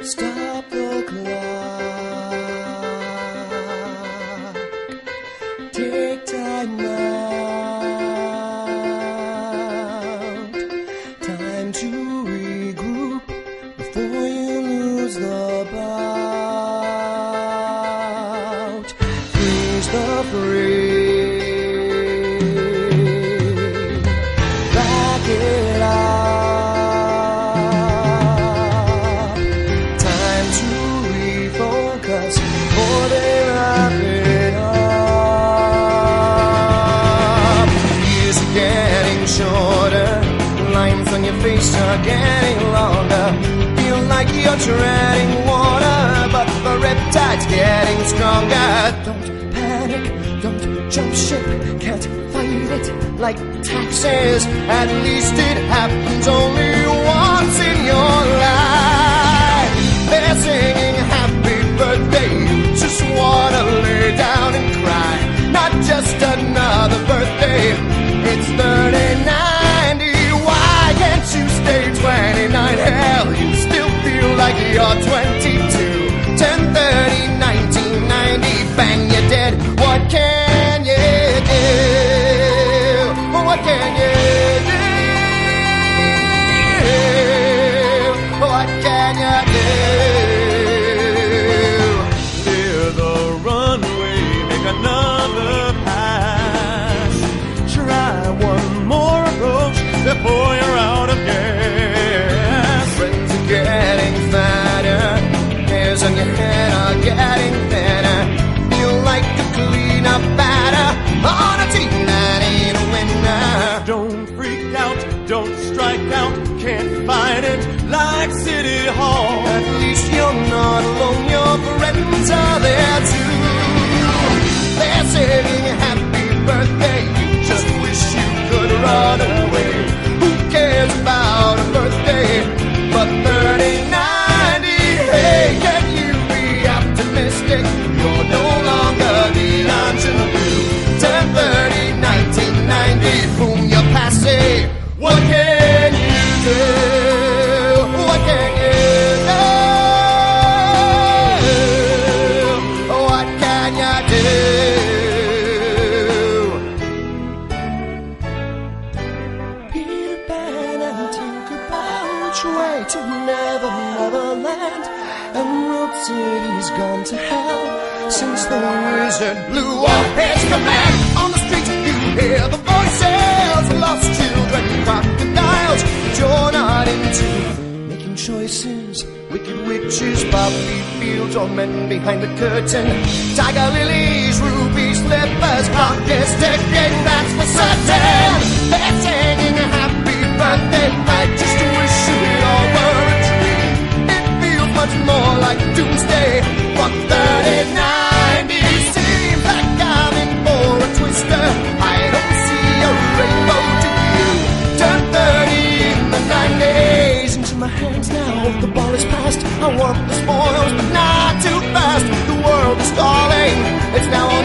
Stop the clock. Take time out. Time to regroup before you lose the bout. Freeze the frame. Back it up. Before they wrap it up. Years are getting shorter, lines on your face are getting longer. Feel like you're treading water, but the riptide's getting stronger. Don't panic, don't jump ship, can't fight it like taxes. At least it happens only once in your life. They're singing happy birthday, just wanna lay down and cry. Not just another birthday, it's 3090. Why can't you stay 29? Hell, you still feel like you're 22. 10:30, 1990, bang, you're dead. What can you do? What can you do? What can you do? Another pass. Try one more approach before you're out of gas. Friends are getting fatter, hairs on your head are getting thinner. Feel like a cleanup batter on a team that ain't a winner. Don't freak out, don't strike out, can't fight it like City Hall. At least you're not alone, your friends are there too. They're singing happy birthday, you just wish you could run away. Who cares about a birthday but 3090? Hey, can you be optimistic? You're no longer the ingenue. 10:30, 1990, boom, you're passé. What can you do? What can you do? What can you do? Way to Neverland. Emerald City's gone to hell since the wizard blew off his command. On the street you hear the voices, lost children, crocodiles. But you're not into making choices. Wicked witches, poppy fields, or men behind the curtain. Tiger lilies, ruby slippers, clock is ticking, that's for certain. They're singing a happy birthday. I just wish it all were a dream. It feels much more like doomsday. But 3090 seems like I'm in for a twister. I don't see a rainbow to you. Turn 30 in the 90s. Into my hands now, the ball is passed. I want the spoils, but not too fast. The world is stalling, it's now